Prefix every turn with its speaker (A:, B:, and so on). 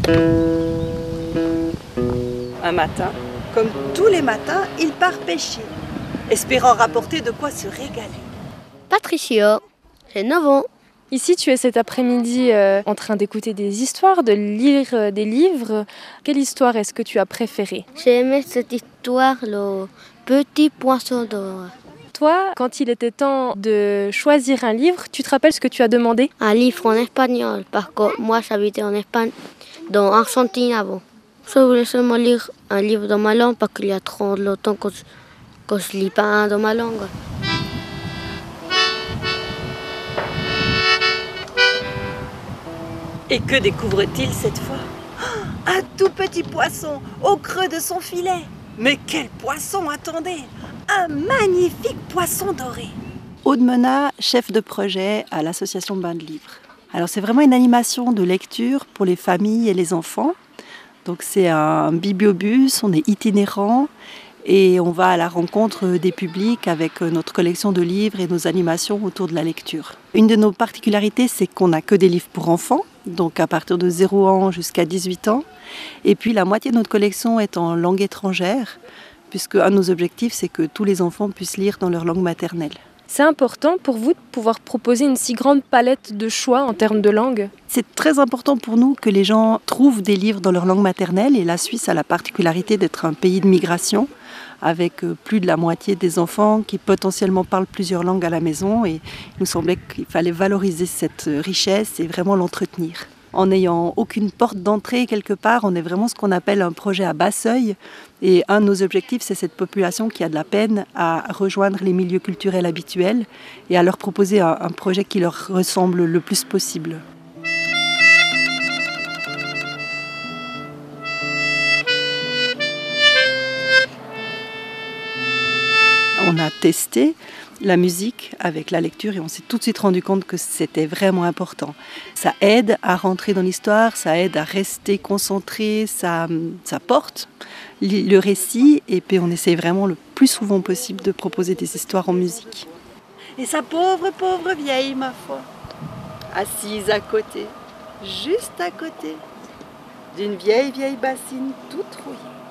A: Un matin, comme tous les matins, il part pêcher, espérant rapporter de quoi se régaler.
B: Patricia, j'ai 9 ans.
C: Ici, tu es cet après-midi en train d'écouter des histoires, de lire des livres. Quelle histoire est-ce que tu as préférée?
B: J'ai aimé cette histoire, le petit poisson d'or.
C: Toi, quand il était temps de choisir un livre, tu te rappelles ce que tu as demandé?
B: Un livre en espagnol, parce que moi j'habitais en Espagne, dans Argentine avant. Je voulais seulement lire un livre dans ma langue parce qu'il y a trop longtemps que je lis pas un dans ma langue.
A: Et que découvre-t-il cette fois? Un tout petit poisson au creux de son filet. Mais quel poisson, attendez! Un magnifique poisson doré. Aude Menat, chef de projet à l'association Bain de Livres. Alors c'est vraiment une animation de lecture pour les familles et les enfants. Donc c'est un bibliobus, on est itinérant et on va à la rencontre des publics avec notre collection de livres et nos animations autour de la lecture. Une de nos particularités, c'est qu'on n'a que des livres pour enfants, donc à partir de 0 ans jusqu'à 18 ans. Et puis la moitié de notre collection est en langue étrangère, puisque un de nos objectifs, c'est que tous les enfants puissent lire dans leur langue maternelle.
C: C'est important pour vous de pouvoir proposer une si grande palette de choix en termes de langue?
A: C'est très important pour nous que les gens trouvent des livres dans leur langue maternelle. Et la Suisse a la particularité d'être un pays de migration, avec plus de la moitié des enfants qui potentiellement parlent plusieurs langues à la maison. Et il nous semblait qu'il fallait valoriser cette richesse et vraiment l'entretenir. En n'ayant aucune porte d'entrée quelque part, on est vraiment ce qu'on appelle un projet à bas seuil. Et un de nos objectifs, c'est cette population qui a de la peine à rejoindre les milieux culturels habituels et à leur proposer un projet qui leur ressemble le plus possible. On a testé la musique avec la lecture et on s'est tout de suite rendu compte que c'était vraiment important. Ça aide à rentrer dans l'histoire, ça aide à rester concentré, ça porte le récit et puis on essaie vraiment le plus souvent possible de proposer des histoires en musique. Et sa pauvre vieille, ma foi, assise à côté, juste à côté, d'une vieille bassine toute rouillée.